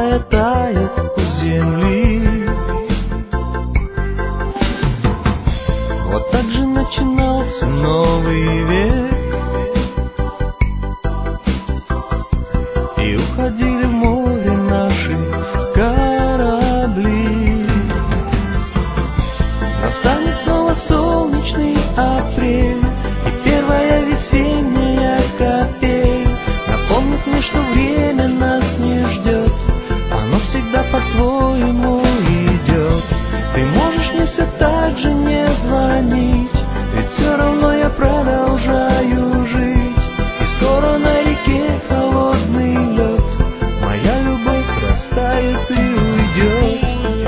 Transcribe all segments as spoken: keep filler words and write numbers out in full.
теплая тает у земли. Вот так же начинался новый век, и уходили в море наши корабли. Настанет снова солнечный апрель, и первая весенняя капель напомнит мне, что время нас не ждет, оно всегда по-своему идет. Ты можешь мне все так же не звонить, ведь все равно я продолжаю жить. И скоро на реке холодный лед, моя любовь растает и уйдет.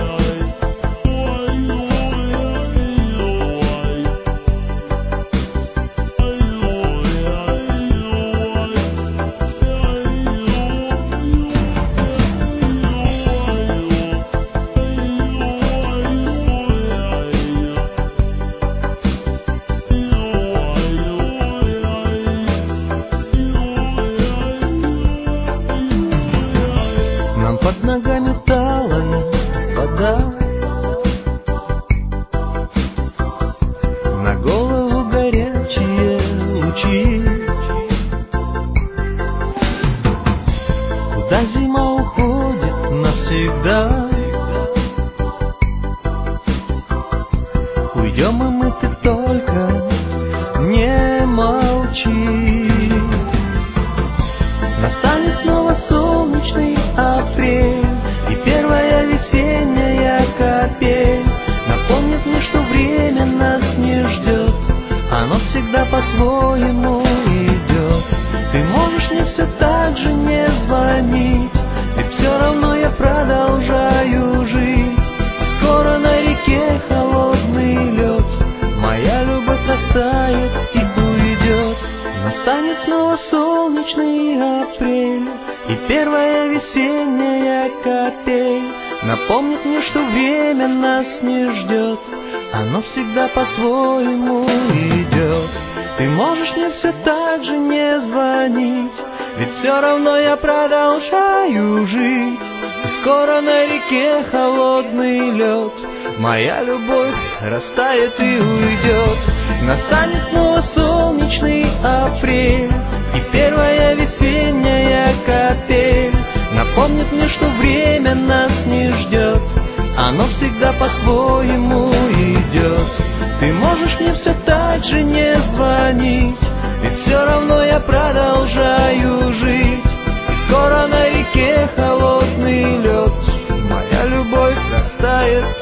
Под ногами талая вода, на голову горячие лучи. Куда зима уходит навсегда, уйдем и мы, ты только не молчи. Настанет снова солнечный апрель, и первая весенняя капель напомнит мне, что время нас не ждет, оно всегда по-своему идет. Ты можешь мне все так же не звонить, ведь все равно я продолжаю жить. И скоро на реке холодный лед, моя любовь растает и уйдет. Настанет снова солнечный апрель, и первая весенняя капель напомнит мне, что время нас не ждет, оно всегда по-своему идет. Ты можешь мне все так же не звонить, ведь все равно я продолжаю жить. И скоро на реке холодный лед, моя любовь растает и уйдет. Настанет снова солнечный апрель, и первая весенняя капель напомнит мне, что время нас не ждет, оно всегда по-своему идет. Ты можешь мне все так же не звонить, ведь все равно я продолжаю жить. И скоро на реке холодный лед, моя любовь растает